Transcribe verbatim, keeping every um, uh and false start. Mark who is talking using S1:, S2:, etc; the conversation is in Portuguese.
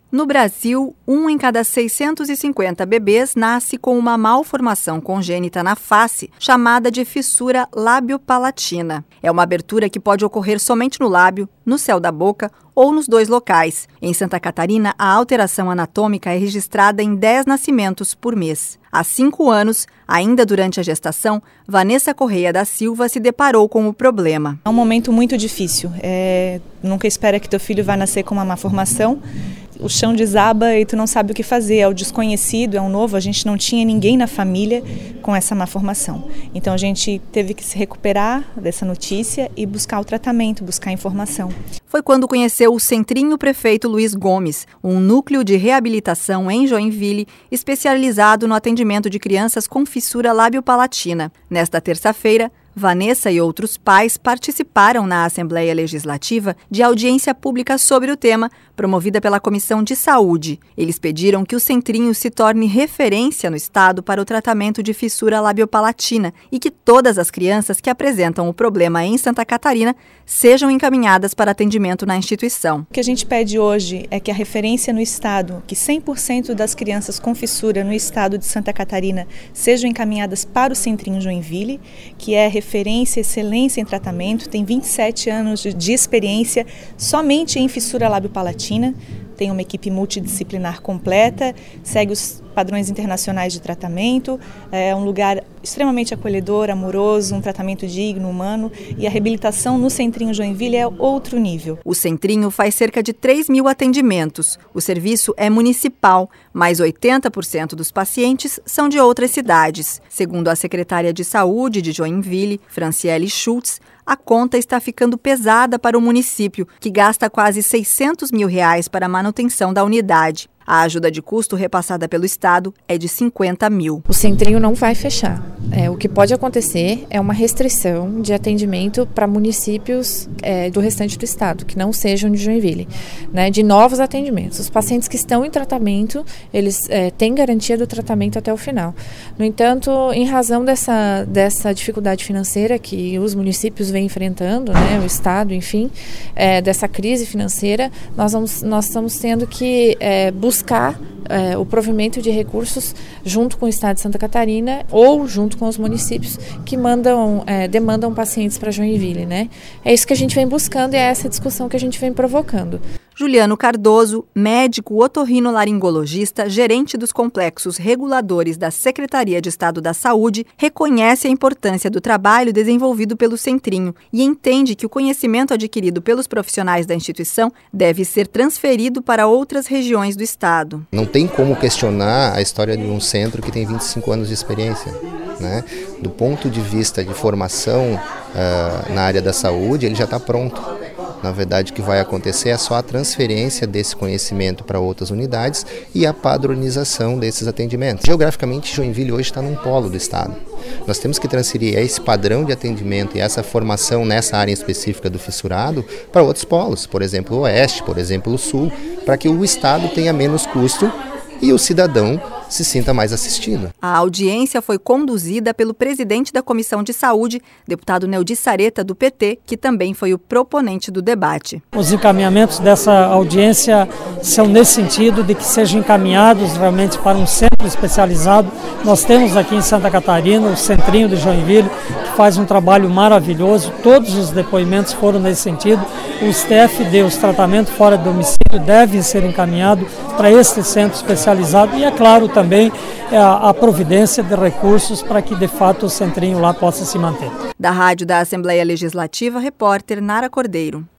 S1: No Brasil, um em cada seiscentos e cinquenta bebês nasce com uma malformação congênita na face, chamada de fissura lábio-palatina. É uma abertura que pode ocorrer somente no lábio, no céu da boca ou nos dois locais. Em Santa Catarina, a alteração anatômica é registrada em dez nascimentos por mês. Há cinco anos, ainda durante a gestação, Vanessa Correia da Silva se deparou com o problema.
S2: É um momento muito difícil. É... Nunca espera que teu filho vá nascer com uma malformação. O chão desaba e tu não sabe o que fazer, é o desconhecido, é o novo, a gente não tinha ninguém na família com essa malformação. Então a gente teve que se recuperar dessa notícia e buscar o tratamento, buscar informação.
S1: Foi quando conheceu o Centrinho Prefeito Luiz Gomes, um núcleo de reabilitação em Joinville, especializado no atendimento de crianças com fissura lábio-palatina. Nesta terça-feira, Vanessa e outros pais participaram na Assembleia Legislativa de audiência pública sobre o tema, promovida pela Comissão de Saúde. Eles pediram que o Centrinho se torne referência no estado para o tratamento de fissura labiopalatina e que todas as crianças que apresentam o problema em Santa Catarina sejam encaminhadas para atendimento na instituição.
S2: O que a gente pede hoje é que a referência no estado, que cem por cento das crianças com fissura no estado de Santa Catarina sejam encaminhadas para o Centrinho Joinville, que é referência, excelência em tratamento, tem vinte e sete anos de, de experiência somente em fissura lábio-palatina, tem uma equipe multidisciplinar completa, segue os padrões internacionais de tratamento, é um lugar extremamente acolhedor, amoroso, um tratamento digno, humano, e a reabilitação no Centrinho Joinville é outro nível.
S1: O Centrinho faz cerca de três mil atendimentos. O serviço é municipal, mas oitenta por cento dos pacientes são de outras cidades. Segundo a secretária de Saúde de Joinville, Franciele Schultz, a conta está ficando pesada para o município, que gasta quase seiscentos mil reais para a manutenção da unidade. A ajuda de custo repassada pelo Estado é de cinquenta mil.
S3: O Centrinho não vai fechar. É, o que pode acontecer é uma restrição de atendimento para municípios é, do restante do Estado, que não sejam de Joinville, né, de novos atendimentos. Os pacientes que estão em tratamento, eles é, têm garantia do tratamento até o final. No entanto, em razão dessa, dessa dificuldade financeira que os municípios vêm enfrentando, né, o Estado, enfim, é, dessa crise financeira, nós, vamos, nós estamos tendo que é, buscar buscar é, o provimento de recursos junto com o Estado de Santa Catarina ou junto com os municípios que mandam, é, demandam pacientes para Joinville, né? É isso que a gente vem buscando e é essa discussão que a gente vem provocando.
S1: Juliano Cardoso, médico otorrinolaringologista, gerente dos complexos reguladores da Secretaria de Estado da Saúde, reconhece a importância do trabalho desenvolvido pelo Centrinho e entende que o conhecimento adquirido pelos profissionais da instituição deve ser transferido para outras regiões do estado.
S4: Não tem como questionar a história de um centro que tem vinte e cinco anos de experiência, né? Do ponto de vista de formação uh, na área da saúde, ele já está pronto. Na verdade, o que vai acontecer é só a transferência desse conhecimento para outras unidades e a padronização desses atendimentos. Geograficamente, Joinville hoje está num polo do estado. Nós temos que transferir esse padrão de atendimento e essa formação nessa área específica do fissurado para outros polos, por exemplo, o oeste, por exemplo, o sul, para que o estado tenha menos custo e o cidadão se sinta mais assistido.
S1: A audiência foi conduzida pelo presidente da Comissão de Saúde, deputado Neudi Sareta, do P T, que também foi o proponente do debate.
S5: Os encaminhamentos dessa audiência são nesse sentido de que sejam encaminhados realmente para um centro especializado. Nós temos aqui em Santa Catarina o Centrinho de Joinville, que faz um trabalho maravilhoso. Todos os depoimentos foram nesse sentido. Os T F D, os tratamentos fora de domicílio, devem ser encaminhados para este centro especializado e, é claro, também a, a providência de recursos para que, de fato, o Centrinho lá possa se manter.
S1: Da Rádio da Assembleia Legislativa, repórter Nara Cordeiro.